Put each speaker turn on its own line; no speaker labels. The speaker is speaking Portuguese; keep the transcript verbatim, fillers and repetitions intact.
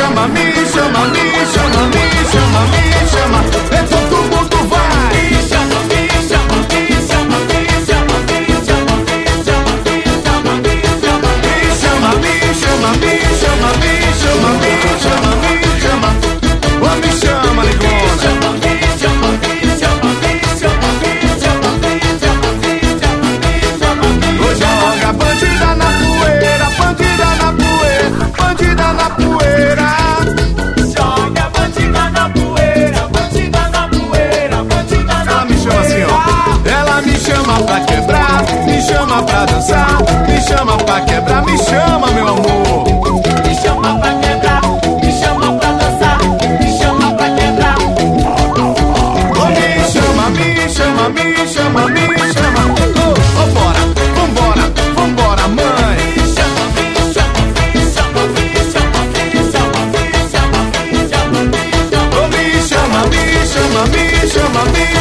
chama, me chama, me chama, me chama, me chama. Então todo mundo vai.
Me chama, me chama, me chama, me chama, me chama, me chama, me chama, me chama.
Me chama, me chama, me chama, me chama, me chama, me chama. Ô, me chama, negona.
Chama, me chama, me chama, me chama, me chama, me chama, me chama, me chama.
Ô, joga bandida na poeira, bandida na poeira, bandida na poeira.
Joga bandida na poeira, bandida na poeira, bandida na
Ela me chama assim, ó. Ela me chama pra quebrar, me chama pra dançar, me chama pra quebrar, me chama, meu amor.
Me chama pra quebrar, me chama pra dançar, me chama pra quebrar.
Ô, me chama, me chama, me chama, me chama. Ô, ô, bora, vambora, vambora, mãe.
Me chama, me chama, me chama, me chama, me chama, me chama, me chama, me chama.
Ô, me chama, me chama, me chama, me